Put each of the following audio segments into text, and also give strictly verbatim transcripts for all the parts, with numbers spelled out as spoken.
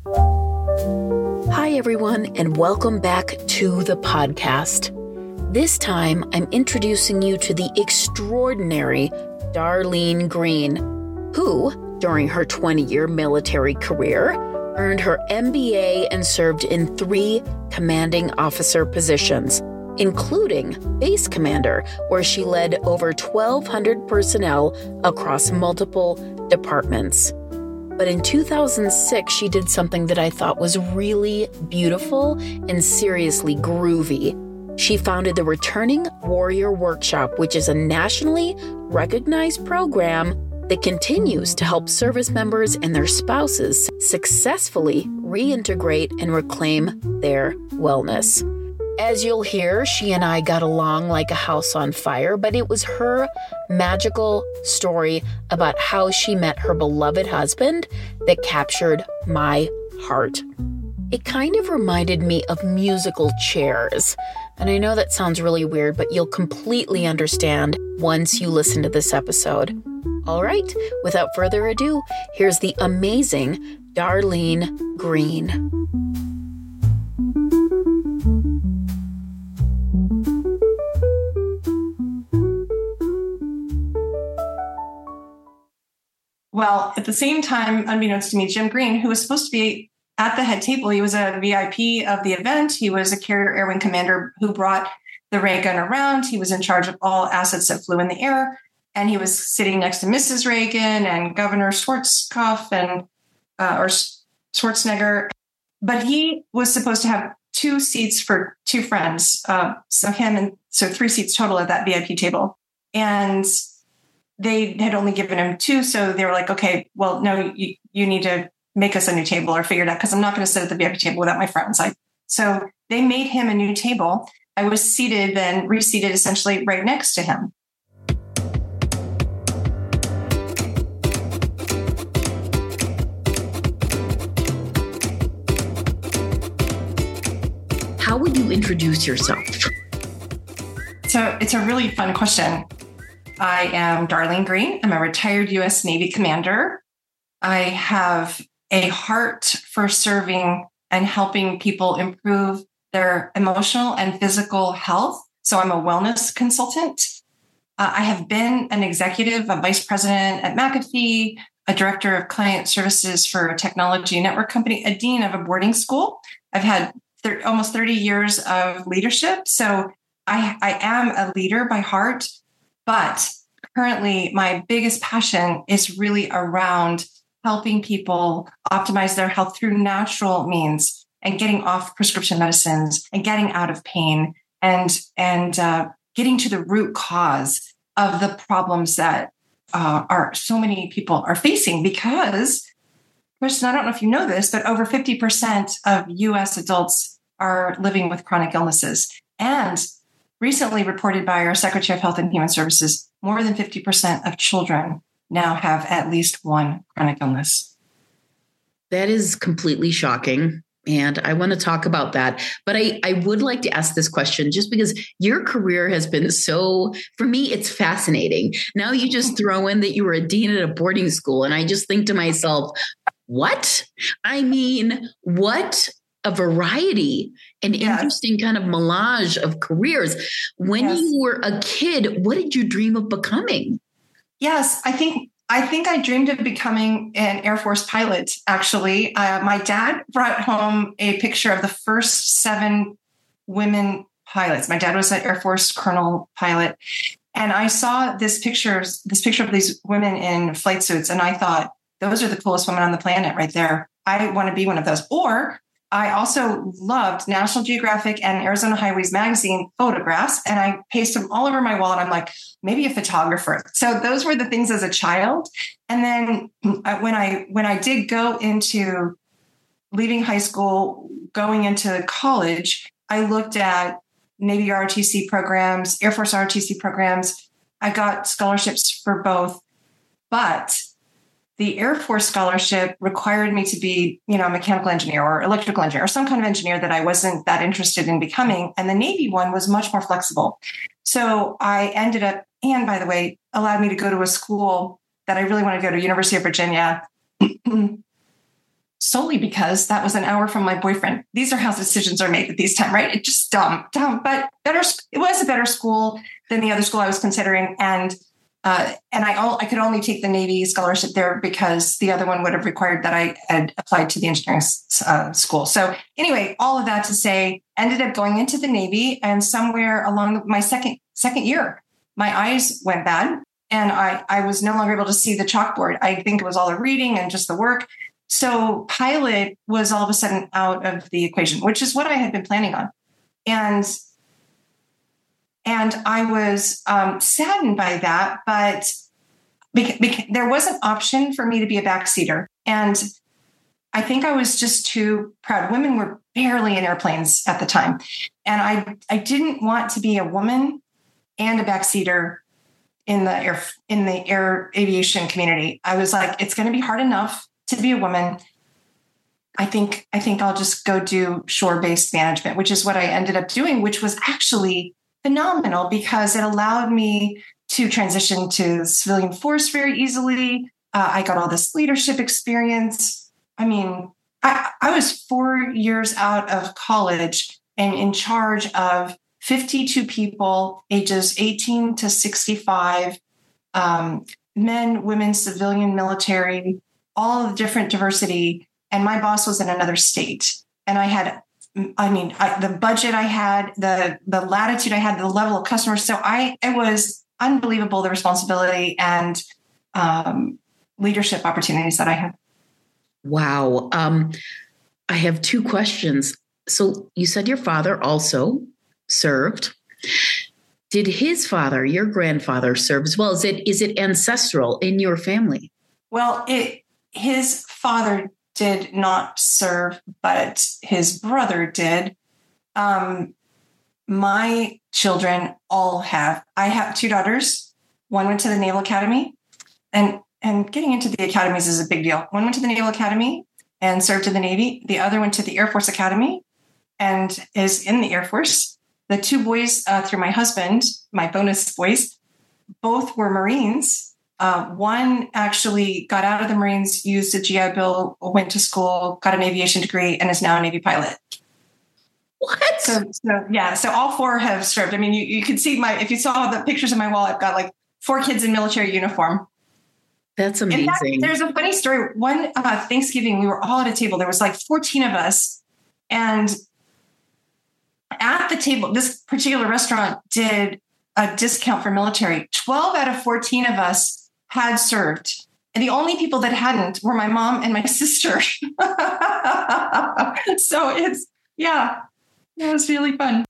Hi, everyone, and welcome back to the podcast. This time, I'm introducing you to the extraordinary Darlene Green, who, during her twenty-year military career, earned her M B A and served in three commanding officer positions, including base commander, where she led over twelve hundred personnel across multiple departments. But in two thousand six, she did something that I thought was really beautiful and seriously groovy. She founded the Returning Warrior Workshop, which is a nationally recognized program that continues to help service members and their spouses successfully reintegrate and reclaim their wellness. As you'll hear, she and I got along like a house on fire, but it was her magical story about how she met her beloved husband that captured my heart. It kind of reminded me of musical chairs. And I know that sounds really weird, but you'll completely understand once you listen to this episode. All right, without further ado, here's the amazing Darlene Green. Well, at the same time, unbeknownst to me, Jim Green, who was supposed to be at the head table, he was a V I P of the event. He was a carrier air wing commander who brought the ray gun around. He was in charge of all assets that flew in the air. And he was sitting next to Missus Reagan and Governor Schwarzkopf and uh, or Schwarzenegger. But he was supposed to have two seats for two friends. Uh, so him and so three seats total at that V I P table. And they had only given him two. So they were like, okay, well, no, you, you need to make us a new table or figure it out because I'm not going to sit at the V I P table without my friends. I, so they made him a new table. I was seated and reseated essentially right next to him. How would you introduce yourself? So it's a really fun question. I am Darlene Green. I'm a retired U S Navy commander. I have a heart for serving and helping people improve their emotional and physical health. So I'm a wellness consultant. Uh, I have been an executive, a vice president at McAfee, a director of client services for a technology network company, a dean of a boarding school. I've had thir- almost thirty years of leadership. So I, I am a leader by heart. But currently, my biggest passion is really around helping people optimize their health through natural means and getting off prescription medicines and getting out of pain and, and uh, getting to the root cause of the problems that uh, are so many people are facing. Because, Kristen, I don't know if you know this, but over fifty percent of U S adults are living with chronic illnesses. And recently reported by our Secretary of Health and Human Services, more than fifty percent of children now have at least one chronic illness. That is completely shocking. And I want to talk about that. But I, I would like to ask this question just because your career has been so, for me, it's fascinating. Now you just throw in that you were a dean at a boarding school. And I just think to myself, what? I mean, what a variety and yes. interesting kind of melange of careers. When yes. you were a kid, what did you dream of becoming? Yes, I think I think I dreamed of becoming an Air Force pilot, actually. Uh, my dad brought home a picture of the first seven women pilots. My dad was an Air Force colonel pilot. And I saw this picture, this picture of these women in flight suits. And I thought, those are the coolest women on the planet right there. I want to be one of those. Or I also loved National Geographic and Arizona Highways magazine photographs, and I pasted them all over my wall. And I'm like, maybe a photographer. So those were the things as a child. And then when I when I did go into leaving high school, going into college, I looked at Navy R O T C programs, Air Force R O T C programs. I got scholarships for both, but the Air Force scholarship required me to be, you know, a mechanical engineer or electrical engineer or some kind of engineer that I wasn't that interested in becoming. And the Navy one was much more flexible. So I ended up, and by the way, allowed me to go to a school that I really want to go to, University of Virginia. solely because that was an hour from my boyfriend. These are how decisions are made at these times, right? It's just dumb, dumb, but better. It was a better school than the other school I was considering. And, uh, and I, I could only take the Navy scholarship there because the other one would have required that I had applied to the engineering uh, school. So anyway, all of that to say, ended up going into the Navy, and somewhere along my second, second year, my eyes went bad and I, I was no longer able to see the chalkboard. I think it was all the reading and just the work. So pilot was all of a sudden out of the equation, which is what I had been planning on. And, and I was um, saddened by that, but beca- beca- there was an option for me to be a backseater. And I think I was just too proud. Women were barely in airplanes at the time. And I, I didn't want to be a woman and a backseater in the air, in the air aviation community. I was like, it's going to be hard enough to be a woman. I think, I think I'll just go do shore-based management, which is what I ended up doing, which was actually phenomenal because it allowed me to transition to civilian force very easily. Uh, I got all this leadership experience. I mean, I, I was four years out of college and in charge of fifty-two people, ages eighteen to sixty-five, um, men, women, civilian, military, all of the different diversity. And my boss was in another state. And I had, I mean, I, the budget I had, the, the latitude I had, the level of customers. So I, it was unbelievable, the responsibility and um, leadership opportunities that I had. Wow. Um, I have two questions. So you said your father also served. Did his father, your grandfather, serve as well? Is it, is it ancestral in your family? Well, it, his father did not serve, but his brother did. Um, my children all have. I have two daughters. One went to the Naval Academy, and and getting into the academies is a big deal. One went to the Naval Academy and served in the Navy. The other went to the Air Force Academy and is in the Air Force. The two boys, uh, through my husband, my bonus boys, both were Marines. Uh, one actually got out of the Marines, used a G I Bill, went to school, got an aviation degree, and is now a Navy pilot. What? So, so yeah, so all four have served. I mean, you, you could see my, if you saw the pictures on my wall, I've got like four kids in military uniform. That's amazing. In fact, there's a funny story. One uh, Thanksgiving, we were all at a table. There was like fourteen of us. And at the table, this particular restaurant did a discount for military. twelve out of fourteen of us had served. And the only people that hadn't were my mom and my sister. So it's, yeah, it was really fun.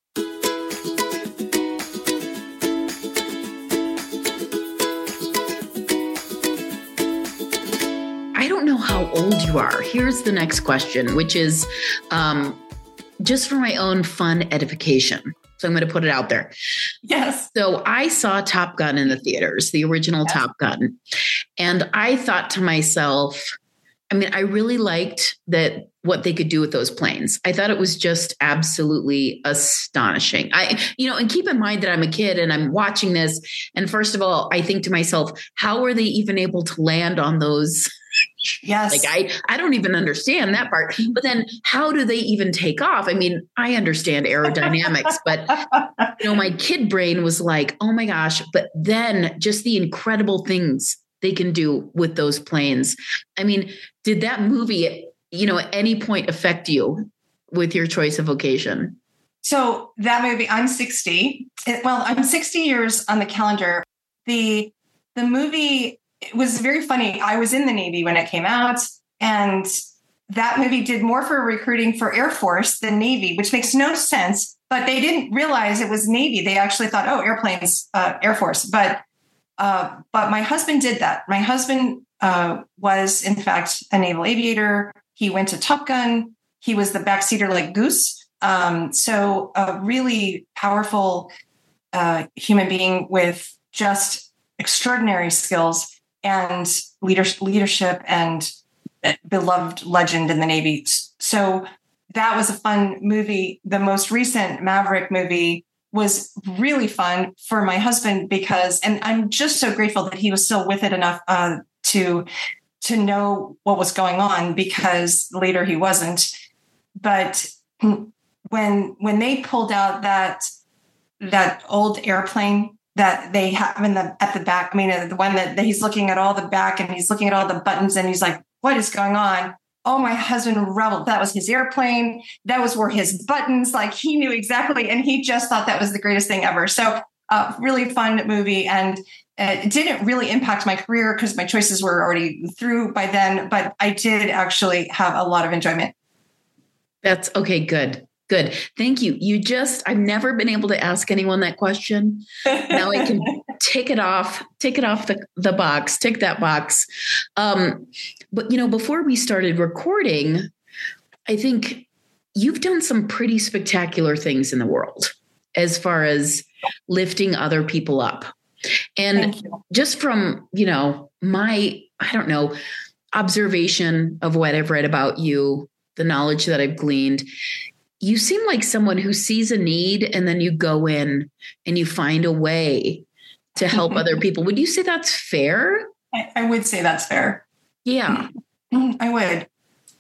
I don't know how old you are. Here's the next question, which is um, just for my own fun edification. So I'm going to put it out there. Yes. So I saw Top Gun in the theaters, the original yes. Top Gun. And I thought to myself, I mean, I really liked that what they could do with those planes. I thought it was just absolutely astonishing. I, you know, and keep in mind that I'm a kid and I'm watching this. And first of all, I think to myself, how are they even able to land on those? Yes. Like I, I don't even understand that part. But then how do they even take off? I mean, I understand aerodynamics, but you know, my kid brain was like, oh my gosh, but then just the incredible things they can do with those planes. I mean, did that movie, you know, at any point affect you with your choice of vocation? So that movie, I'm sixty. Well, I'm sixty years on the calendar. The, the movie, it was very funny. I was in the Navy when it came out, and that movie did more for recruiting for Air Force than Navy, which makes no sense, but they didn't realize it was Navy. They actually thought, oh, airplanes, uh, Air Force. But Uh, but my husband did that. My husband uh, was, in fact, a naval aviator. He went to Top Gun. He was the backseater like Goose. Um, so a really powerful uh, human being with just extraordinary skills and leadership, leadership and beloved legend in the Navy. So that was a fun movie. The most recent Maverick movie was really fun for my husband because, and I'm just so grateful that he was still with it enough uh, to to know what was going on because later he wasn't. But when when they pulled out that that old airplane that they have in the at the back, I mean, the one that, that he's looking at all the back and he's looking at all the buttons and he's like, what is going on? Oh, my husband reveled. That was his airplane. That was where his buttons, like he knew exactly. And he just thought that was the greatest thing ever. So uh, really fun movie. And uh, it didn't really impact my career because my choices were already through by then. But I did actually have a lot of enjoyment. That's okay. Good. Good. Thank you. You just, I've never been able to ask anyone that question. Now I can tick it off, tick it off the, the box, tick that box. Um, but, you know, before we started recording, I think you've done some pretty spectacular things in the world as far as lifting other people up. And just from, you know, my, I don't know, observation of what I've read about you, the knowledge that I've gleaned, you seem like someone who sees a need and then you go in and you find a way to help other people. Would you say that's fair? I, I would say that's fair. Yeah. I would.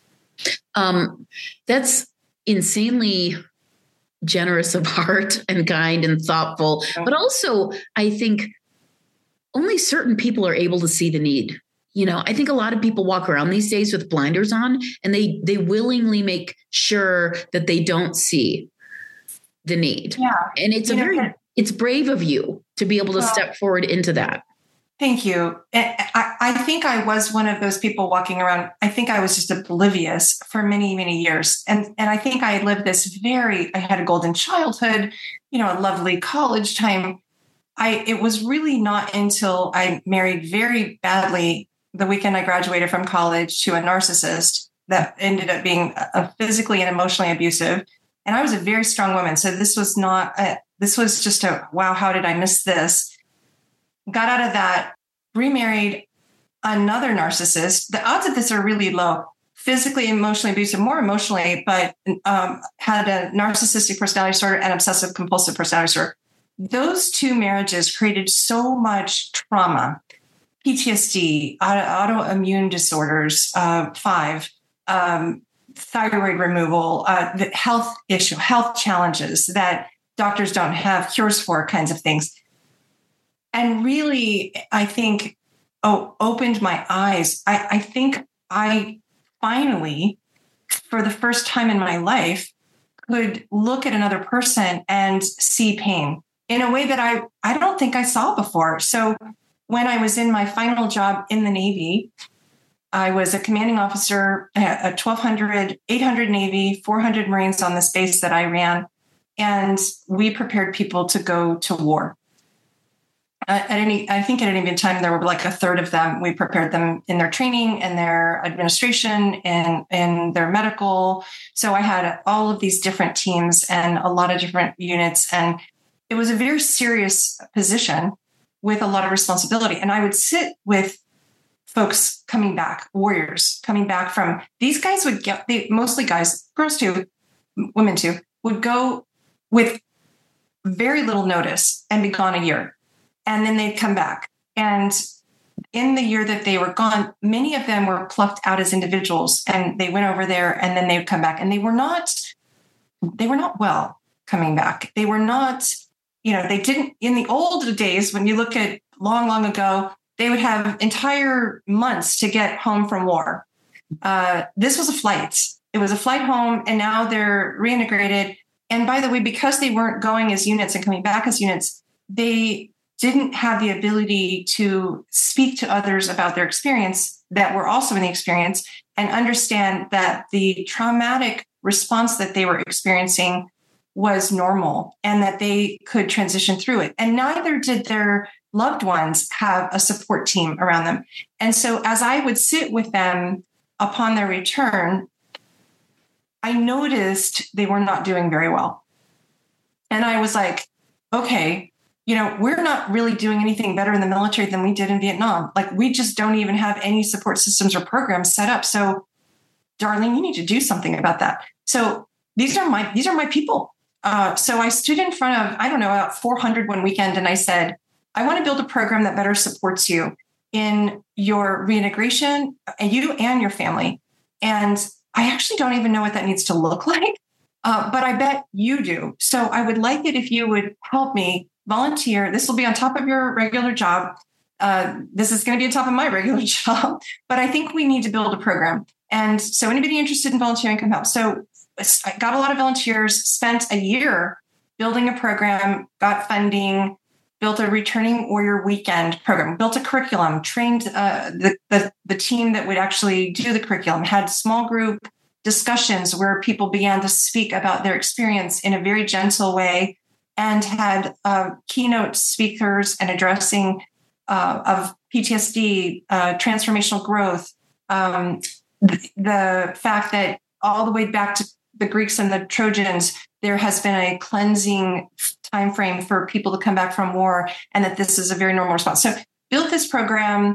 Um, that's insanely generous of heart and kind and thoughtful. But also, I think only certain people are able to see the need. You know, I think a lot of people walk around these days with blinders on and they they willingly make sure that they don't see the need. Yeah. And it's you a know, very, it's brave of you to be able to well, step forward into that. Thank you. I, I think I was one of those people walking around. I think I was just oblivious for many, many years. And, and I think I lived this very, I had a golden childhood, you know, a lovely college time. I, it was really not until I married very badly the weekend I graduated from college to a narcissist that ended up being a physically and emotionally abusive. And I was a very strong woman. So this was not, a, this was just a, wow, how did I miss this? Got out of that, remarried another narcissist. The odds of this are really low. Physically, emotionally abusive, more emotionally, but um, had a narcissistic personality disorder and obsessive compulsive personality disorder. Those two marriages created so much trauma. P T S D, auto, autoimmune disorders, uh, five, um, thyroid removal, uh, the health issue, health challenges that doctors don't have cures for, kinds of things. And really, I think, oh, opened my eyes. I, I think I finally, for the first time in my life, could look at another person and see pain in a way that I, I don't think I saw before. So when I was in my final job in the Navy, I was a commanding officer at twelve hundred, eight hundred Navy, four hundred Marines on this base that I ran. And we prepared people to go to war. At any, I think at any given time, there were like a third of them. We prepared them in their training and their administration and in their medical. So I had all of these different teams and a lot of different units. And it was a very serious position with a lot of responsibility. And I would sit with folks coming back, warriors coming back from, these guys would get, they, mostly guys, girls too, women too, would go with very little notice and be gone a year. And then they'd come back. And in the year that they were gone, many of them were plucked out as individuals and they went over there and then they would come back. And they were not, they were not well coming back. They were not, you know, they didn't, in the old days, when you look at long, long ago, they would have entire months to get home from war. Uh, this was a flight. It was a flight home, and now they're reintegrated. And by the way, because they weren't going as units and coming back as units, they didn't have the ability to speak to others about their experience that were also in the experience and understand that the traumatic response that they were experiencing was normal and that they could transition through it. And neither did their loved ones have a support team around them. And so as I would sit with them upon their return, I noticed they were not doing very well. And I was like, okay, you know, we're not really doing anything better in the military than we did in Vietnam. Like, we just don't even have any support systems or programs set up. So, Darlene, you need to do something about that. So these are my, these are my people. Uh, so I stood in front of, I don't know, about four hundred one weekend. And I said, I want to build a program that better supports you. in your reintegration, you and your family. And I actually don't even know what that needs to look like, uh, but I bet you do. So I would like it if you would help me volunteer. This will be on top of your regular job. Uh, this is going to be on top of my regular job, but I think we need to build a program. And so anybody interested in volunteering, come help. So I got a lot of volunteers, spent a year building a program, got funding, built a returning warrior weekend program, built a curriculum, trained uh, the, the, the team that would actually do the curriculum, had small group discussions where people began to speak about their experience in a very gentle way, and had uh, keynote speakers and addressing uh, of P T S D, uh, transformational growth, um, the, the fact that all the way back to the Greeks and the Trojans, there has been a cleansing time frame for people to come back from war, and that this is a very normal response. So built this program,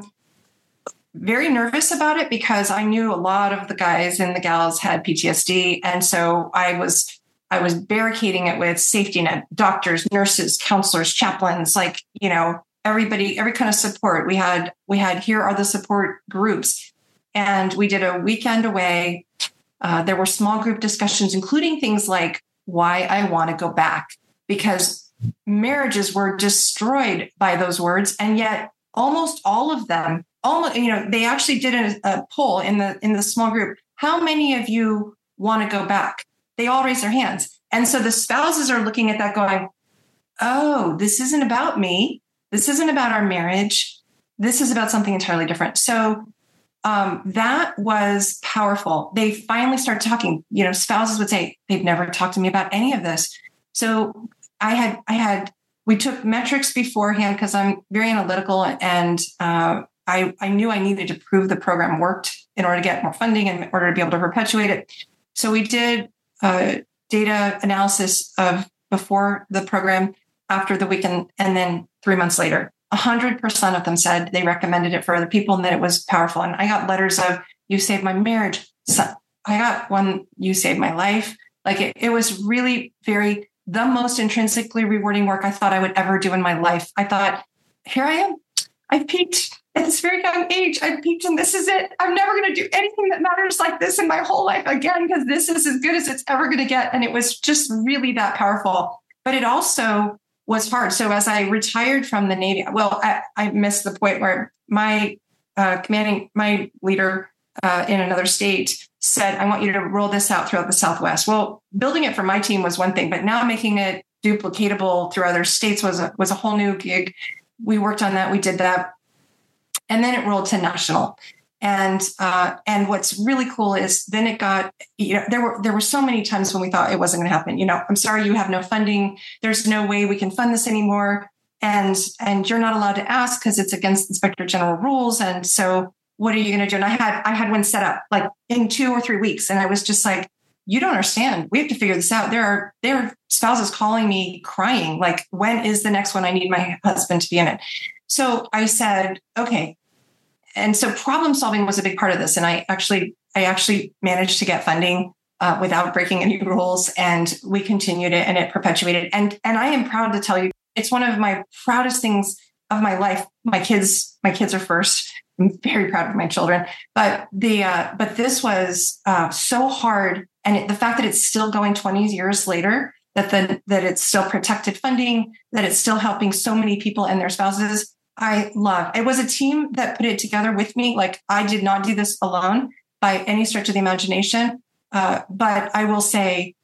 very nervous about it because I knew a lot of the guys and the gals had P T S D. And so I was, I was barricading it with safety net, doctors, nurses, counselors, chaplains, like, you know, everybody, every kind of support we had, we had, here are the support groups. And we did a weekend away. Uh, there were small group discussions, including things like why I want to go back, because marriages were destroyed by those words. And yet almost all of them, almost, you know, they actually did a, a poll in the, in the small group. How many of you want to go back? They all raise their hands. And so the spouses are looking at that going, oh, this isn't about me. This isn't about our marriage. This is about something entirely different. So Um, that was powerful. They finally started talking. You know, spouses would say they've never talked to me about any of this. So I had, I had, we took metrics beforehand because I'm very analytical, and uh, I, I knew I needed to prove the program worked in order to get more funding and in order to be able to perpetuate it. So we did uh, data analysis of before the program, after the weekend, and then three months later. one hundred percent of them said they recommended it for other people and that it was powerful. And I got letters of, you saved my marriage. So I got one, you saved my life. Like it, it was really very, the most intrinsically rewarding work I thought I would ever do in my life. I thought, here I am. I peaked at this very young age. I peaked and this is it. I'm never going to do anything that matters like this in my whole life again, because this is as good as it's ever going to get. And it was just really that powerful. But it also was hard. So as I retired from the Navy, well, I, I missed the point where my uh, commanding, my leader uh, in another state said, I want you to roll this out throughout the Southwest. Well, building it for my team was one thing, but now making it duplicatable through other states was a, was a whole new gig. We worked on that. We did that. And then it rolled to national. And uh, and what's really cool is then it got, you know, there were there were so many times when we thought it wasn't going to happen. You know, I'm sorry, you have no funding. There's no way we can fund this anymore. And and you're not allowed to ask because it's against Inspector General rules. And so what are you going to do? And I had I had one set up like in two or three weeks. And I was just like, you don't understand. We have to figure this out. There are there are spouses calling me crying, like, when is the next one? I need my husband to be in it. So I said, okay. And so problem solving was a big part of this. And I actually, I actually managed to get funding uh, without breaking any rules, and we continued it and it perpetuated. And, and I am proud to tell you, it's one of my proudest things of my life. My kids, my kids are first. I'm very proud of my children, but the, uh, but this was uh, so hard. And it, the fact that it's still going twenty years later, that the, that it's still protected funding, that it's still helping so many people and their spouses, I love. It was a team that put it together with me. Like, I did not do this alone by any stretch of the imagination. Uh, but I will say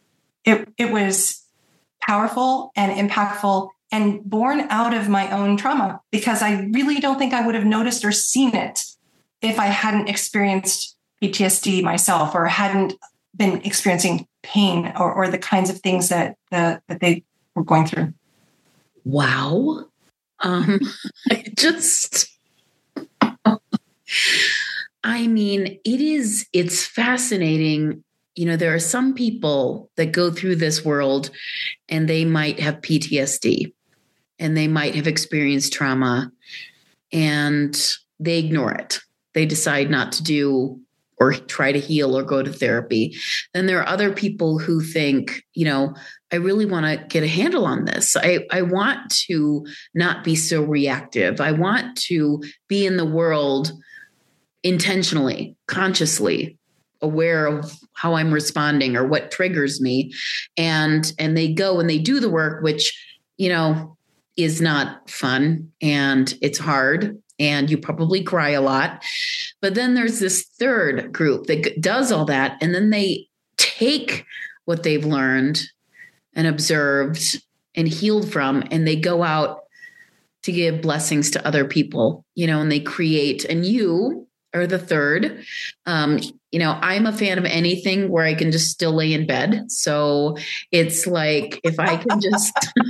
it, it was powerful and impactful and born out of my own trauma, because I really don't think I would have noticed or seen it if I hadn't experienced P T S D myself, or hadn't been experiencing pain or, or the kinds of things that, the, that they were going through. Wow. Um, I just, I mean, it is, it's fascinating. You know, there are some people that go through this world and they might have P T S D and they might have experienced trauma and they ignore it. They decide not to do or try to heal or go to therapy. Then there are other people who think, you know, I really want to get a handle on this. I, I want to not be so reactive. I want to be in the world intentionally, consciously, aware of how I'm responding or what triggers me. And, and they go and they do the work, which, you know, is not fun and it's hard and you probably cry a lot. But then there's this third group that does all that. And then they take what they've learned and observed and healed from, and they go out to give blessings to other people, you know, and they create, and you are the third. Um, you know, I'm a fan of anything where I can just still lay in bed. So it's like, if I can just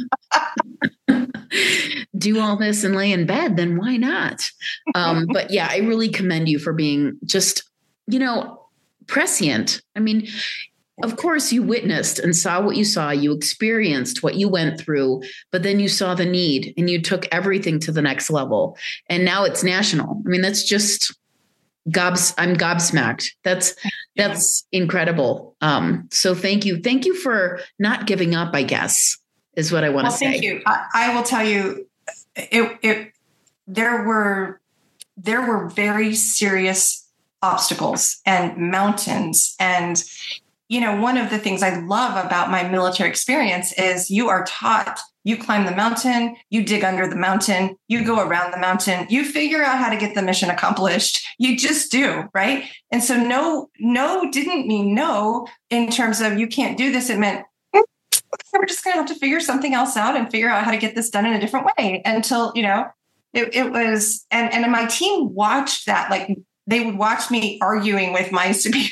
do all this and lay in bed, then why not? Um, but yeah, I really commend you for being just, you know, prescient. I mean, of course you witnessed and saw what you saw, you experienced what you went through, but then you saw the need and you took everything to the next level. And now it's national. I mean, that's just gobs. I'm gobsmacked. That's, that's incredible. Um, so thank you. Thank you for not giving up, I guess, is what I want to well, say. Thank you. I, I will tell you, it, it, there were, there were very serious obstacles and mountains. And, you know, one of the things I love about my military experience is you are taught, you climb the mountain, you dig under the mountain, you go around the mountain, you figure out how to get the mission accomplished. You just do, right? And so no, no didn't mean no in terms of you can't do this. It meant, we're just going to have to figure something else out and figure out how to get this done in a different way until, you know, it, it was, and, and my team watched that. Like they would watch me arguing with my superiors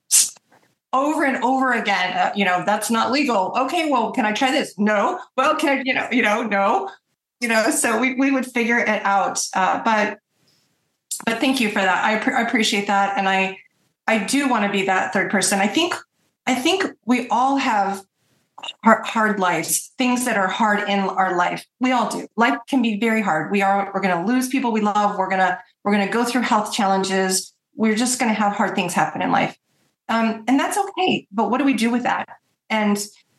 over and over again. Uh, you know, that's not legal. Okay, well, can I try this? No. Well, can I, you know, you know, no, you know, so we, we would figure it out. Uh, but, but thank you for that. I, pr- I appreciate that. And I, I do want to be that third person. I think, I think we all have hard, hard lives, things that are hard in our life. We all do. Life can be very hard. We are, we're going to lose people we love. We're going to, we're going to go through health challenges. We're just going to have hard things happen in life. Um, and that's okay. But what do we do with that? And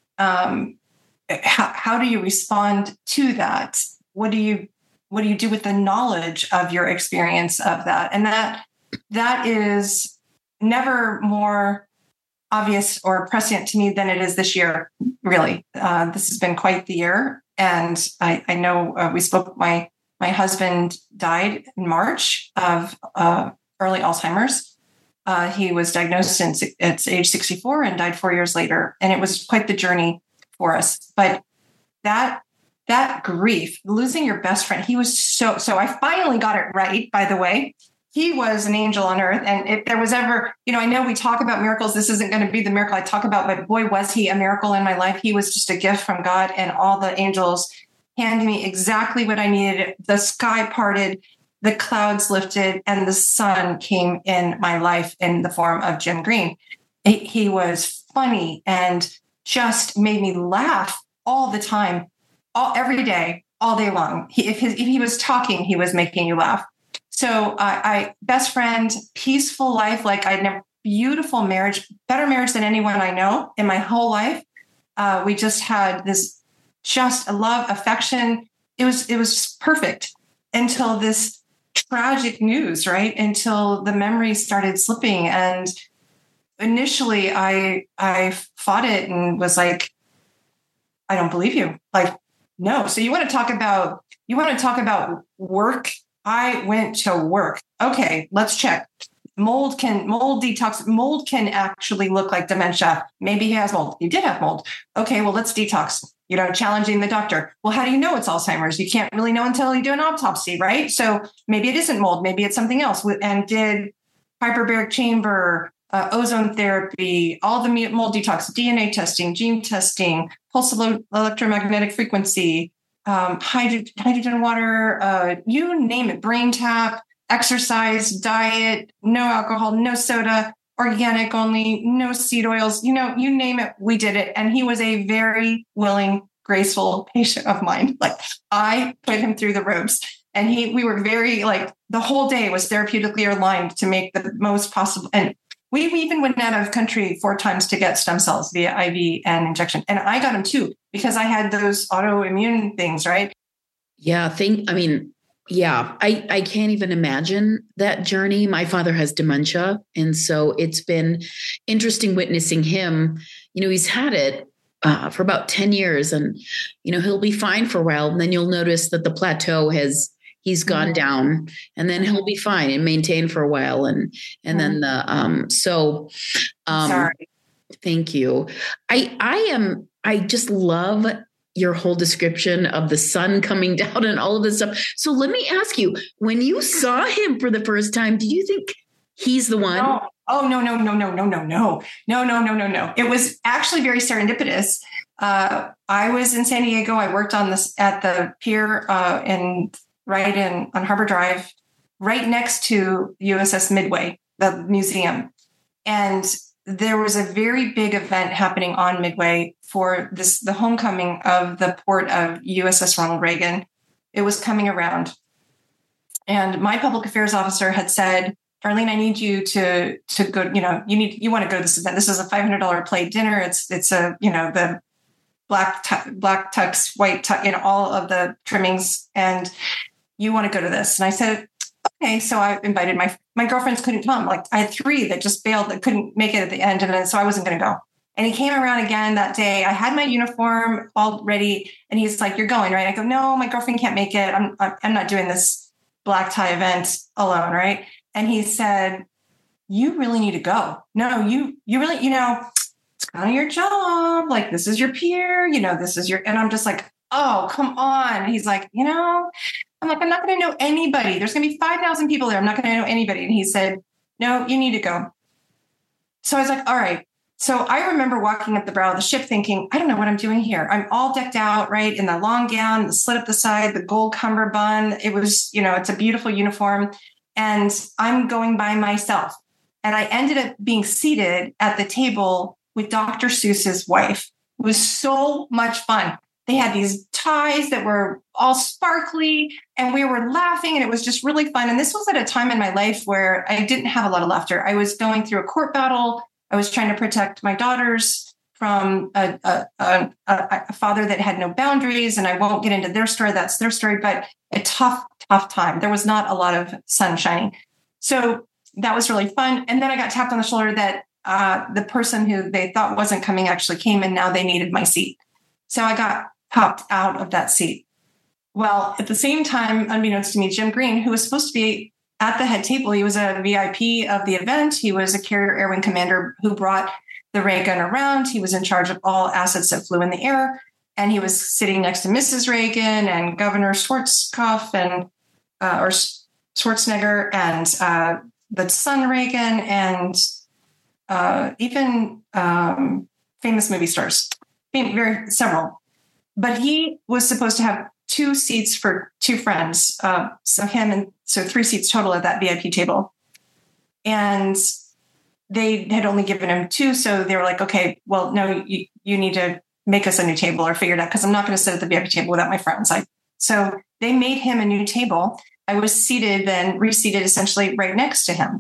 um, how, how do you respond to that? What do you, what do you do with the knowledge of your experience of that? And that, that is never more obvious or prescient to me than it is this year. Really, uh, this has been quite the year. And I, I know uh, we spoke, my, my husband died in March of uh, early Alzheimer's. Uh, he was diagnosed in, at age sixty-four and died four years later. And it was quite the journey for us. But that that grief, losing your best friend, he was so, so I finally got it right, by the way. He was an angel on earth. And if there was ever, you know, I know we talk about miracles. This isn't going to be the miracle I talk about, but boy, was he a miracle in my life. He was just a gift from God, and all the angels handed me exactly what I needed. The sky parted, the clouds lifted, and the sun came in my life in the form of Jim Green. He, he was funny and just made me laugh all the time, all every day, all day long. He, if, his, if he was talking, he was making you laugh. So uh, I, best friend, peaceful life. Like I'd never, beautiful marriage, better marriage than anyone I know in my whole life. Uh, we just had this, just a love, affection. It was, it was perfect until this tragic news, right? Until the memories started slipping. And initially I, I fought it and was like, I don't believe you. Like, no. So you want to talk about, you want to talk about work? I went to work. Okay, let's check. Mold can, mold detox, mold can actually look like dementia. Maybe he has mold. He did have mold. Okay, well, let's detox. You know, challenging the doctor. Well, how do you know it's Alzheimer's? You can't really know until you do an autopsy, right? So maybe it isn't mold. Maybe it's something else. And did hyperbaric chamber, uh, ozone therapy, all the mold detox, D N A testing, gene testing, pulse electromagnetic frequency, um, hydrogen, hydrogen water, uh, you name it, brain tap, exercise, diet, no alcohol, no soda, organic only, no seed oils, you know, you name it, we did it. And he was a very willing, graceful patient of mine. Like I put him through the ropes, and he, we were very like, the whole day was therapeutically aligned to make the most possible. And We even went out of country four times to get stem cells via I V and injection. And I got them too, because I had those autoimmune things, right? Yeah. Think, I mean, yeah, I, I can't even imagine that journey. My father has dementia. And so it's been interesting witnessing him. You know, he's had it uh, for about ten years and, you know, he'll be fine for a while. And then you'll notice that the plateau has, he's gone mm-hmm. down, and then he'll be fine and maintain for a while. And, and mm-hmm. then the, um, so, um, sorry. Thank you. I, I am, I just love your whole description of the sun coming down and all of this stuff. So let me ask you, when you saw him for the first time, did you think he's the one? No. Oh, no, no, no, no, no, no, no, no, no, no, no, no. It was actually very serendipitous. Uh, I was in San Diego. I worked on this at the pier uh, in right in on Harbor Drive, right next to U S S Midway, the museum. And there was a very big event happening on Midway for this, the homecoming of the port of U S S Ronald Reagan. It was coming around. And my public affairs officer had said, Darlene, I need you to, to go, you know, you need, you want to go to this event. This is a five hundred dollars plate dinner. It's, it's a, you know, the black, tu- black tux, white tux, you know, all of the trimmings. And you want to go to this. And I said, okay. So I invited my, my girlfriends couldn't come. Like I had three that just bailed, that couldn't make it at the end. And then, so I wasn't going to go. And he came around again that day. I had my uniform all ready. And he's like, you're going, right? I go, no, my girlfriend can't make it. I'm, I'm not doing this black tie event alone. Right. And he said, you really need to go. No, you, you really, you know, it's kind of your job. Like, this is your peer, you know, this is your, and I'm just like, oh, come on. And he's like, you know, I'm like, I'm not going to know anybody. There's going to be five thousand people there. I'm not going to know anybody. And he said, no, you need to go. So I was like, all right. So I remember walking up the brow of the ship thinking, I don't know what I'm doing here. I'm all decked out, right? In the long gown, the slit up the side, the gold cummerbund. It was, you know, it's a beautiful uniform. And I'm going by myself. And I ended up being seated at the table with Doctor Seuss's wife. It was so much fun. They had these ties that were all sparkly and we were laughing and it was just really fun. And this was at a time in my life where I didn't have a lot of laughter. I was going through a court battle. I was trying to protect my daughters from a, a, a, a father that had no boundaries. And I won't get into their story. That's their story, but a tough, tough time. There was not a lot of sun shining. So that was really fun. And then I got tapped on the shoulder that uh, the person who they thought wasn't coming actually came and now they needed my seat. So I got popped out of that seat. Well, at the same time, unbeknownst to me, Jim Green, who was supposed to be at the head table, he was a V I P of the event. He was a carrier air wing commander who brought the ray gun around. He was in charge of all assets that flew in the air. And he was sitting next to Missus Reagan and Governor Schwarzkopf and uh, or Schwarzenegger and uh, the son Reagan and uh, even um, famous movie stars, very several. But he was supposed to have two seats for two friends. Uh, so him and so three seats total at that V I P table. And they had only given him two. So they were like, okay, well, no, you, you need to make us a new table or figure it out because I'm not going to sit at the V I P table without my friends. I, so they made him a new table. I was seated and reseated essentially right next to him.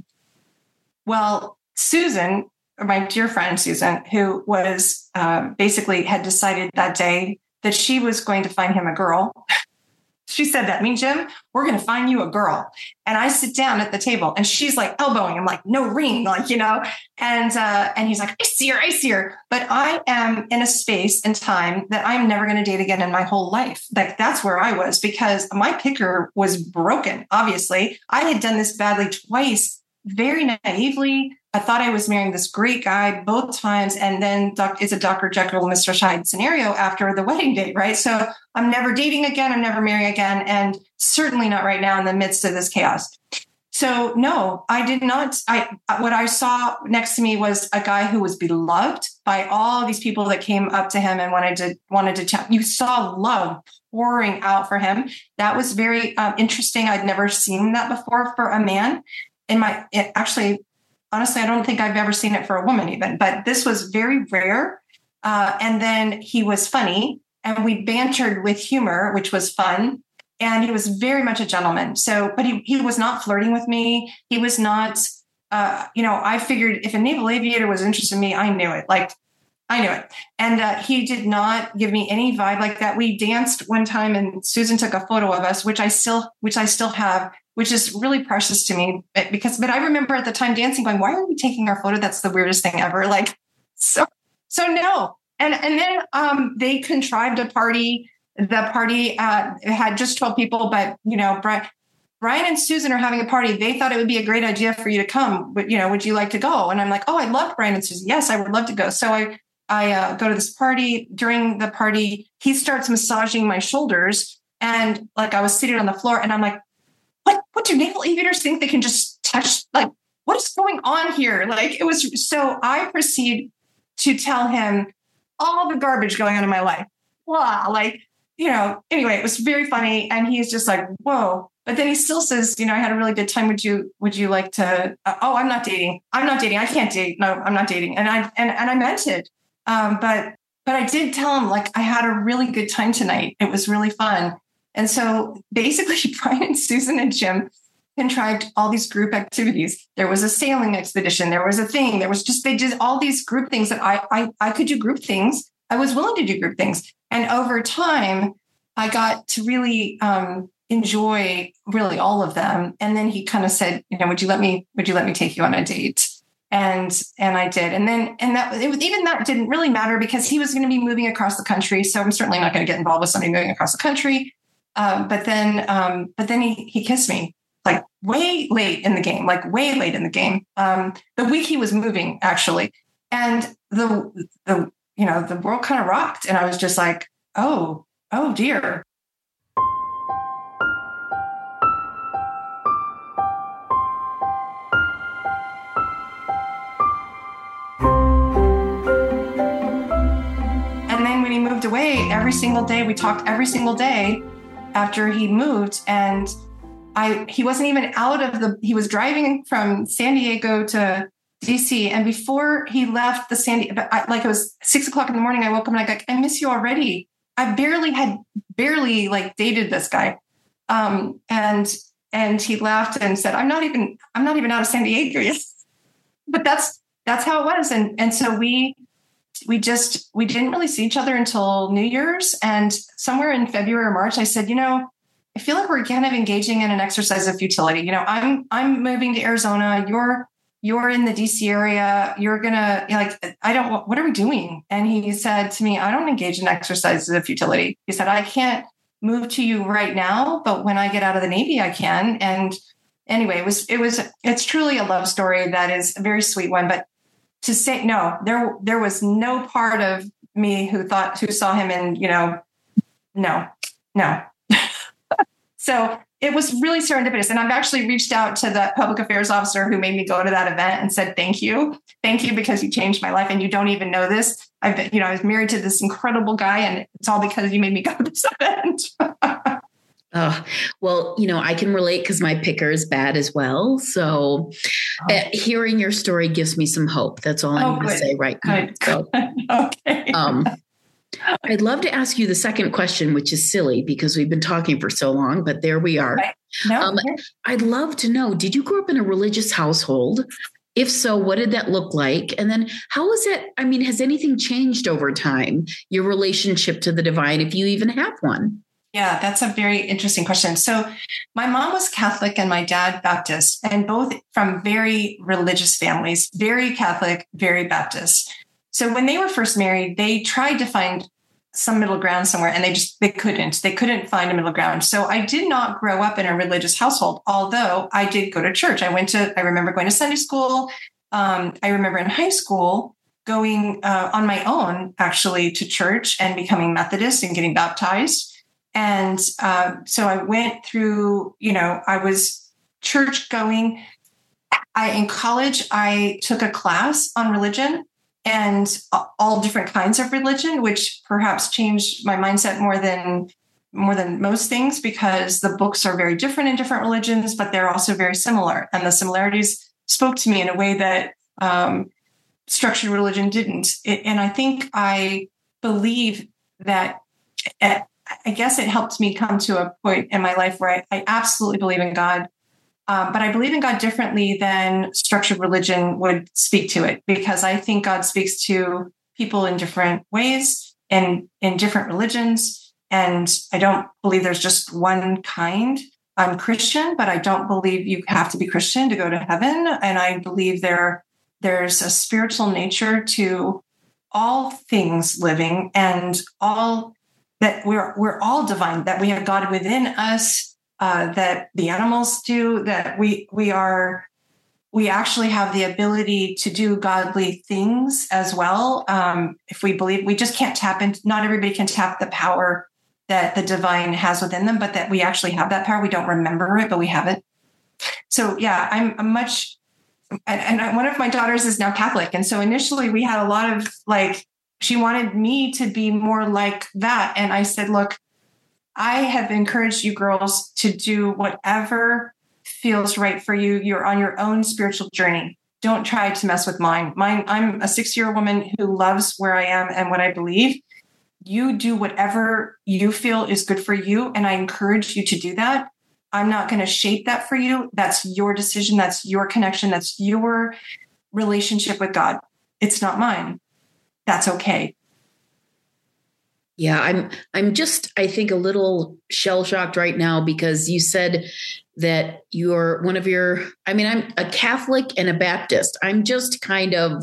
Well, Susan, my dear friend Susan, who was uh, basically had decided that day that she was going to find him a girl. She said that, I mean, Jim, we're going to find you a girl. And I sit down at the table and she's like elbowing him, like no ring, like, you know, and, uh, and he's like, I see her, I see her. But I am in a space and time that I'm never going to date again in my whole life. Like that's where I was because my picker was broken. Obviously I had done this badly twice, very naively. I thought I was marrying this great guy both times. And then doc, it's a Doctor Jekyll, Mister Hyde scenario after the wedding date, right? So I'm never dating again. I'm never marrying again. And certainly not right now in the midst of this chaos. So no, I did not. I what I saw next to me was a guy who was beloved by all these people that came up to him and wanted to wanted to chat. You saw love pouring out for him. That was very um, interesting. I'd never seen that before for a man. In my it actually. Honestly, I don't think I've ever seen it for a woman even, but this was very rare. Uh, and then he was funny and we bantered with humor, which was fun. And he was very much a gentleman. So, but he, he was not flirting with me. He was not uh, you know, I figured if a naval aviator was interested in me, I knew it. Like, I knew it. And uh, he did not give me any vibe like that. We danced one time and Susan took a photo of us, which I still, which I still have, which is really precious to me because, but I remember at the time dancing going, why are we taking our photo? That's the weirdest thing ever. Like, so, so no. And, and then um, they contrived a party. The party uh, had just twelve people, but you know, Brian, Brian and Susan are having a party. They thought it would be a great idea for you to come, but you know, would you like to go? And I'm like, oh, I love Brian and Susan. Yes, I would love to go. So I, I uh, go to this party. During the party, he starts massaging my shoulders. And like I was sitting on the floor and I'm like, what, what do naval aviators think they can just touch? Like, what is going on here? Like it was, so I proceed to tell him all the garbage going on in my life. Wow. Like, you know, anyway, it was very funny. And he's just like, whoa. But then he still says, you know, I had a really good time. Would you, would you like to, uh, oh, I'm not dating. I'm not dating. I can't date. No, I'm not dating. And I, and, and I meant it. Um, but, but I did tell him like, I had a really good time tonight. It was really fun. And so basically Brian and Susan and Jim contrived all these group activities. There was a sailing expedition. There was a thing. There was just, they did all these group things that I, I, I could do group things. I was willing to do group things. And over time, I got to really um, enjoy really all of them. And then he kind of said, you know, would you let me, would you let me take you on a date? And, and I did. And then, and that it was, even that didn't really matter because he was going to be moving across the country. So I'm certainly not going to get involved with somebody moving across the country. Um, but then, um, but then he, he kissed me like way late in the game, like way late in the game. Um, the week he was moving actually. And the, the, you know, the world kind of rocked. And I was just like, oh, oh dear. And then when he moved away, every single day, we talked every single day after he moved. And I, he wasn't even out of the, he was driving from San Diego to D C. And before he left the San Diego, like it was six o'clock in the morning, I woke up and I like, I miss you already. I barely had barely like dated this guy. Um, and, and he laughed and said, I'm not even, I'm not even out of San Diego yet. But that's, that's how it was. And, and so we, we just, we didn't really see each other until New Year's. And somewhere in February or March, I said, you know, I feel like we're kind of engaging in an exercise of futility. You know, I'm, I'm moving to Arizona. You're, you're in the D C area. You're going to like, I don't, what are we doing? And he said to me, I don't engage in exercises of futility. He said, I can't move to you right now, but when I get out of the Navy, I can. And anyway, it was, it was, it's truly a love story. That is a very sweet one, but to say, no, there, there was no part of me who thought, who saw him and, you know, no, no. So it was really serendipitous. And I've actually reached out to the public affairs officer who made me go to that event and said, thank you. Thank you, because you changed my life. And you don't even know this. I've been, you know, I was married to this incredible guy and it's all because you made me go to this event. Oh, well, you know, I can relate because my picker is bad as well. So oh. uh, hearing your story gives me some hope. That's all I'm oh, going to say right now. So, okay. Um, I'd love to ask you the second question, which is silly because we've been talking for so long, but there we are. Right. No, um, I'd love to know, did you grow up in a religious household? If so, what did that look like? And then how is it? I mean, has anything changed over time, your relationship to the divine, if you even have one? Yeah, that's a very interesting question. So my mom was Catholic and my dad Baptist, and both from very religious families, very Catholic, very Baptist. So when they were first married, they tried to find some middle ground somewhere and they just, they couldn't, they couldn't find a middle ground. So I did not grow up in a religious household, although I did go to church. I went to, I remember going to Sunday school. Um, I remember in high school going uh, on my own actually to church and becoming Methodist and getting baptized. And uh, so I went through, you know, I was church going. I, in college, I took a class on religion and all different kinds of religion, which perhaps changed my mindset more than more than most things, because the books are very different in different religions, but they're also very similar. And the similarities spoke to me in a way that um, structured religion didn't. It, and I think I believe that, at, I guess it helped me come to a point in my life where I, I absolutely believe in God. Um, but I believe in God differently than structured religion would speak to it, because I think God speaks to people in different ways and in different religions. And I don't believe there's just one kind. I'm Christian, but I don't believe you have to be Christian to go to heaven. And I believe there, there's a spiritual nature to all things living, and all that we're, we're all divine, that we have God within us. Uh, that the animals do, that we we are we actually have the ability to do godly things as well. Um, if we believe, we just can't tap into. Not everybody can tap the power that the divine has within them, but that we actually have that power. We don't remember it, but we have it. So yeah, I'm a much. And, and one of my daughters is now Catholic, and so initially we had a lot of like. She wanted me to be more like that, and I said, look. I have encouraged you girls to do whatever feels right for you. You're on your own spiritual journey. Don't try to mess with mine. Mine, I'm a six-year woman who loves where I am and what I believe. You do whatever you feel is good for you, and I encourage you to do that. I'm not going to shape that for you. That's your decision. That's your connection. That's your relationship with God. It's not mine. That's okay. Yeah, I'm I'm just, I think, a little shell-shocked right now because you said that you're one of your, I mean, I'm a Catholic and a Baptist. I'm just kind of,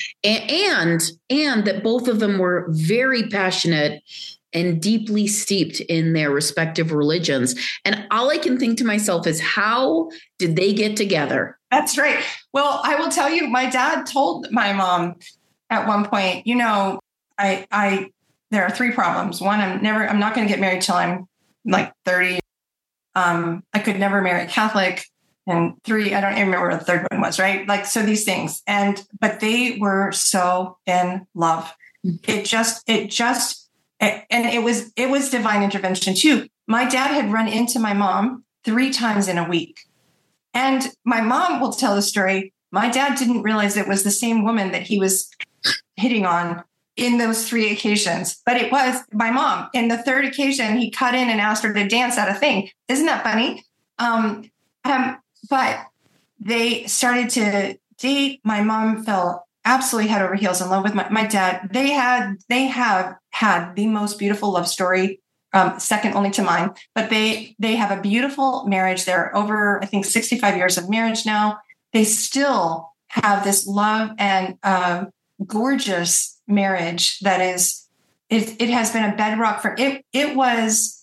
and, and that both of them were very passionate and deeply steeped in their respective religions. And all I can think to myself is, how did they get together? That's right. Well, I will tell you, my dad told my mom at one point, you know, I, I, there are three problems. One, I'm never, I'm not going to get married till I'm like thirty. Um, I could never marry a Catholic. And three, I don't even remember what the third one was, right? Like, so these things. And, but they were so in love. It just, it just, and it was, it was divine intervention too. My dad had run into my mom three times in a week. And my mom will tell the story. My dad didn't realize it was the same woman that he was hitting on in those three occasions, but it was my mom. In the third occasion, he cut in and asked her to dance at a thing. Isn't that funny? Um, um, but they started to date. My mom fell absolutely head over heels in love with my, my dad. They had, they have had the most beautiful love story, um, second only to mine, but they, they have a beautiful marriage. They're over, I think, sixty-five years of marriage now. They still have this love and, uh, gorgeous marriage that is, it, it has been a bedrock for it. It was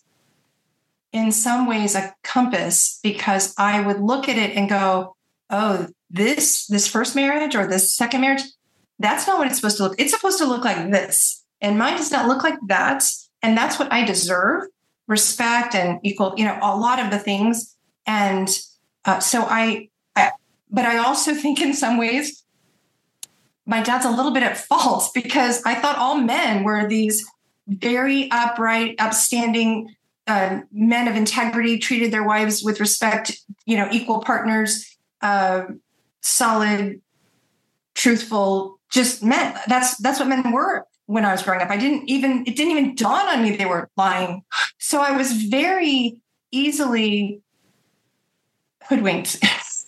in some ways a compass, because I would look at it and go, oh, this, this first marriage or this second marriage, that's not what it's supposed to look. It's supposed to look like this. And mine does not look like that. And that's what I deserve, respect and equal, you know, a lot of the things. And uh, so I, I, but I also think in some ways, my dad's a little bit at fault, because I thought all men were these very upright, upstanding uh, men of integrity, treated their wives with respect, you know, equal partners, uh, solid, truthful, just men. That's that's what men were when I was growing up. I didn't even, it didn't even dawn on me they were lying. So I was very easily hoodwinked.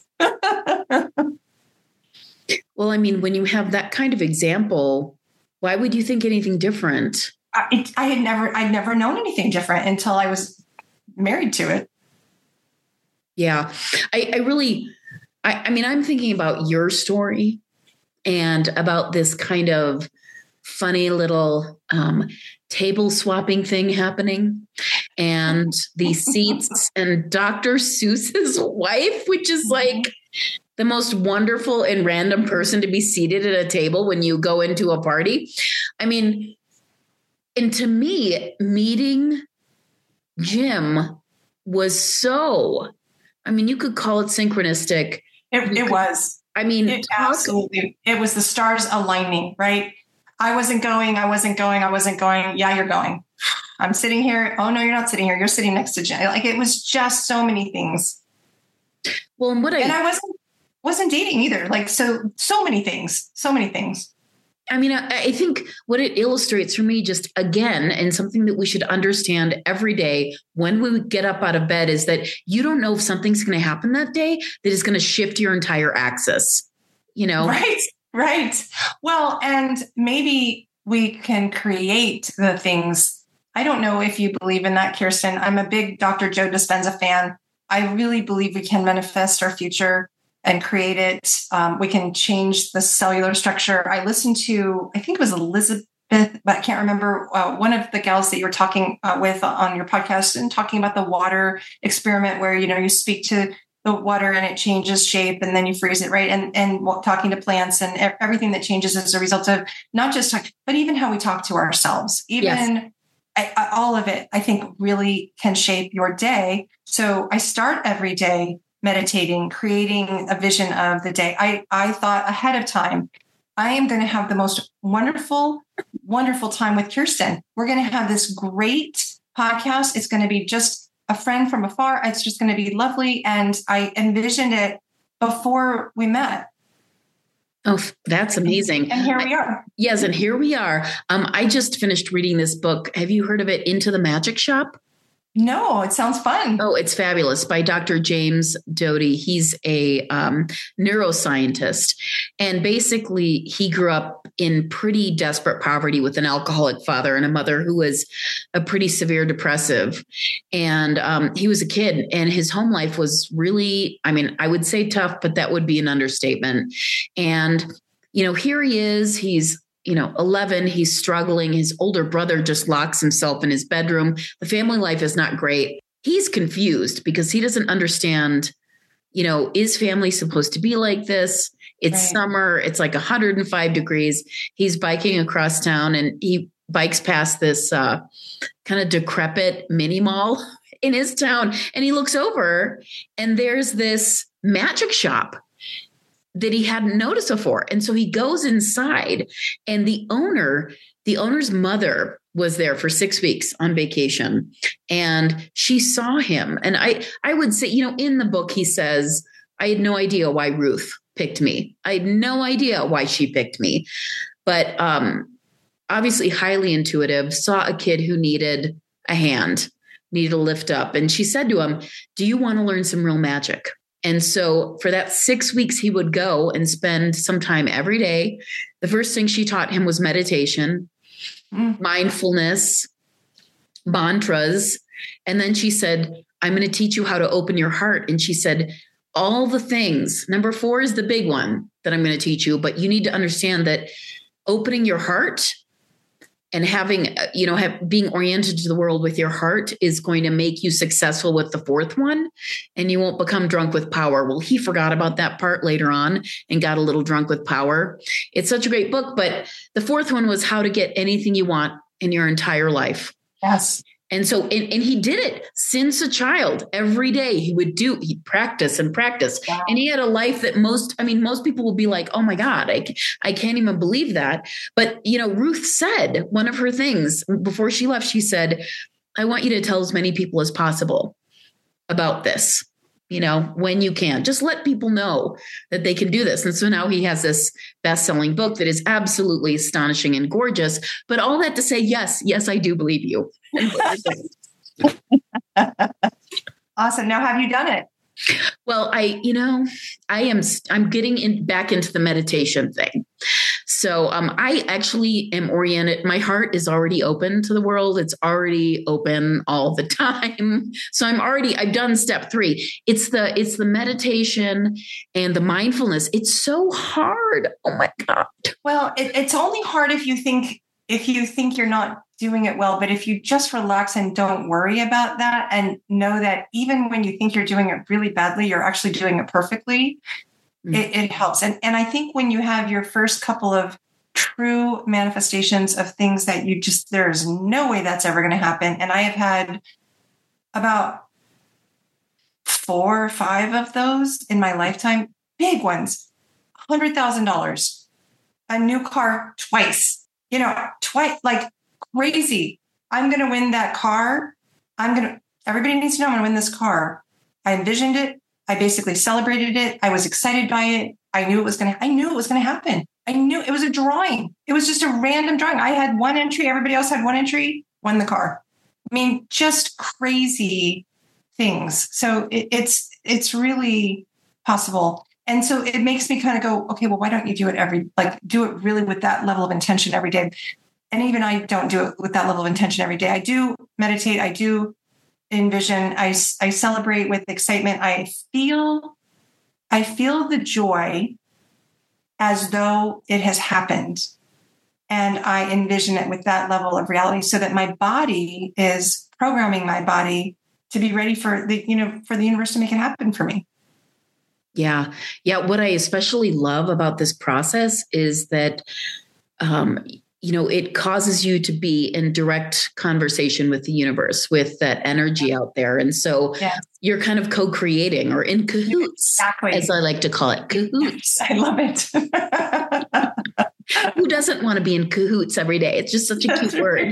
Well, I mean, when you have that kind of example, why would you think anything different? I, it, I had never, I'd never known anything different until I was married to it. Yeah, I, I really, I, I mean, I'm thinking about your story and about this kind of funny little um, table swapping thing happening, and the seats and Doctor Seuss's wife, which is like the most wonderful and random person to be seated at a table when you go into a party. I mean, and to me, meeting Jim was so, I mean, you could call it synchronistic. It, it could, was. I mean, it talk, absolutely. It was the stars aligning, right? I wasn't going, I wasn't going, I wasn't going. Yeah, you're going. I'm sitting here. Oh, no, you're not sitting here. You're sitting next to Jim. Like, it was just so many things. Well, and what I, and I wasn't, wasn't dating either. Like, so, so many things, so many things. I mean, I, I think what it illustrates for me, just again, and something that we should understand every day when we get up out of bed, is that you don't know if something's going to happen that day that is going to shift your entire axis, you know? Right, right. Well, and maybe we can create the things. I don't know if you believe in that, Kirsten. I'm a big Doctor Joe Dispenza fan. I really believe we can manifest our future and create it. Um, we can change the cellular structure. I listened to, I think it was Elizabeth, but I can't remember, uh, one of the gals that you were talking uh, with on your podcast, and talking about the water experiment where, you know, you speak to the water and it changes shape and then you freeze it, right? And and talking to plants and everything that changes as a result of not just talk, but even how we talk to ourselves, even yes. I, I, all of it, I think really can shape your day. So I start every day meditating, creating a vision of the day. I, I thought ahead of time, I am going to have the most wonderful, wonderful time with Kirsten. We're going to have this great podcast. It's going to be just a friend from afar. It's just going to be lovely. And I envisioned it before we met. Oh, that's amazing. And here we are. Yes, and here we are. Um, I just finished reading this book. Have you heard of it, Into the Magic Shop? No, it sounds fun. Oh, it's fabulous, by Doctor James Doty. He's a um, neuroscientist. And basically, he grew up in pretty desperate poverty with an alcoholic father and a mother who was a pretty severe depressive. And um, he was a kid, and his home life was really, I mean, I would say tough, but that would be an understatement. And, you know, here he is. He's you know, eleven, he's struggling. His older brother just locks himself in his bedroom. The family life is not great. He's confused because he doesn't understand, you know, is family supposed to be like this? It's right. Summer. It's like one hundred five degrees. He's biking across town and he bikes past this uh, kind of decrepit mini mall in his town. And he looks over and there's this magic shop that he hadn't noticed before. And so he goes inside, and the owner, the owner's mother was there for six weeks on vacation, and she saw him. And I, I would say, you know, in the book, he says, I had no idea why Ruth picked me. I had no idea why she picked me, but um, obviously highly intuitive, saw a kid who needed a hand, needed a lift up. And she said to him, do you want to learn some real magic? And so for that six weeks, he would go and spend some time every day. The first thing she taught him was meditation, mm. mindfulness, mantras. And then she said, I'm going to teach you how to open your heart. And she said, all the things, number four is the big one that I'm going to teach you, but you need to understand that opening your heart and having, you know, have, being oriented to the world with your heart is going to make you successful with the fourth one, and you won't become drunk with power. Well, he forgot about that part later on and got a little drunk with power. It's such a great book, but the fourth one was how to get anything you want in your entire life. Yes. And so, and, and he did it since a child. Every day he would do, he'd practice and practice. Wow. And he had a life that most, I mean, most people will be like, oh my God, I, I can't even believe that. But, you know, Ruth said one of her things before she left, she said, I want you to tell as many people as possible about this, you know, when you can. Just let people know that they can do this. And so now he has this best-selling book that is absolutely astonishing and gorgeous. But all that to say, yes, yes, I do believe you. Awesome. Now, have you done it? Well, I, you know, I am, I'm getting in, back into the meditation thing. So um, I actually am oriented. My heart is already open to the world. It's already open all the time. So I'm already, I've done step three. It's the, it's the meditation and the mindfulness. It's so hard. Oh my God. Well, it, it's only hard if you think, if you think you're not doing it well, but if you just relax and don't worry about that and know that even when you think you're doing it really badly, you're actually doing it perfectly, mm-hmm. it, it helps. And, and I think when you have your first couple of true manifestations of things that you just, there's no way that's ever going to happen. And I have had about four or five of those in my lifetime, big ones, one hundred thousand dollars, a new car twice, you know, twice, like, crazy. I'm going to win that car. I'm going to, everybody needs to know I'm going to win this car. I envisioned it. I basically celebrated it. I was excited by it. I knew it was going to, I knew it was going to happen. I knew it was a drawing. It was just a random drawing. I had one entry. Everybody else had one entry, won the car. I mean, just crazy things. So it, it's, it's really possible. And so it makes me kind of go, okay, well, why don't you do it every, like do it really with that level of intention every day? And even I don't do it with that level of intention every day. I do meditate. I do envision. I, I celebrate with excitement. I feel, I feel the joy as though it has happened. And I envision it with that level of reality so that my body is programming my body to be ready for the, you know, for the universe to make it happen for me. Yeah. Yeah. What I especially love about this process is that, um, you know, it causes you to be in direct conversation with the universe, with that energy out there. And so yes. You're kind of co-creating or in cahoots, exactly. As I like to call it, cahoots. I love it. Who doesn't want to be in cahoots every day? It's just such a cute word.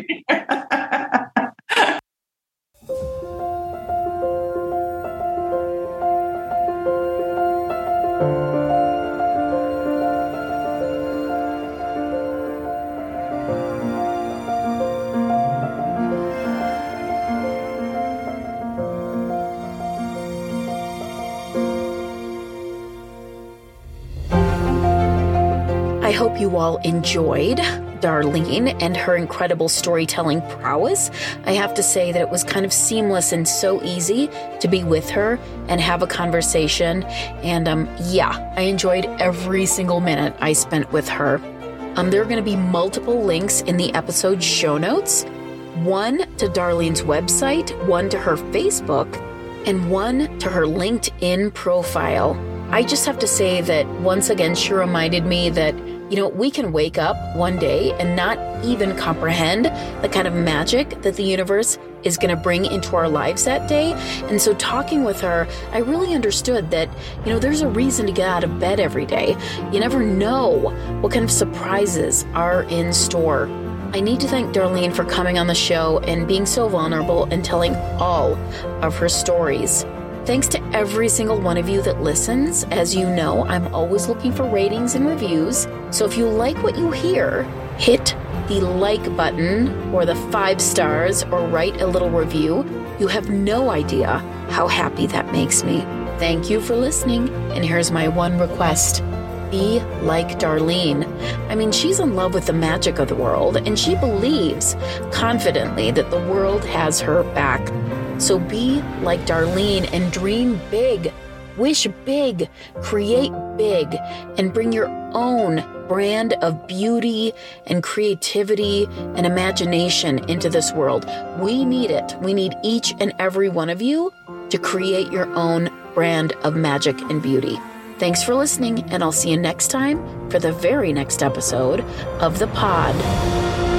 I hope you all enjoyed Darlene and her incredible storytelling prowess. I have to say that it was kind of seamless and so easy to be with her and have a conversation. And um, yeah, I enjoyed every single minute I spent with her. Um, there are going to be multiple links in the episode show notes. One to Darlene's website, one to her Facebook, and one to her LinkedIn profile. I just have to say that once again, she reminded me that, you know, we can wake up one day and not even comprehend the kind of magic that the universe is going to bring into our lives that day. And so talking with her, I really understood that, you know, there's a reason to get out of bed every day. You never know what kind of surprises are in store. I need to thank Darlene for coming on the show and being so vulnerable and telling all of her stories. Thanks to every single one of you that listens. As you know, I'm always looking for ratings and reviews. So if you like what you hear, hit the like button or the five stars or write a little review. You have no idea how happy that makes me. Thank you for listening. And here's my one request. Be like Darlene. I mean, she's in love with the magic of the world, and she believes confidently that the world has her back. So be like Darlene and dream big, wish big, create big, and bring your own brand of beauty and creativity and imagination into this world. We need it. We need each and every one of you to create your own brand of magic and beauty. Thanks for listening, and I'll see you next time for the very next episode of The Pod.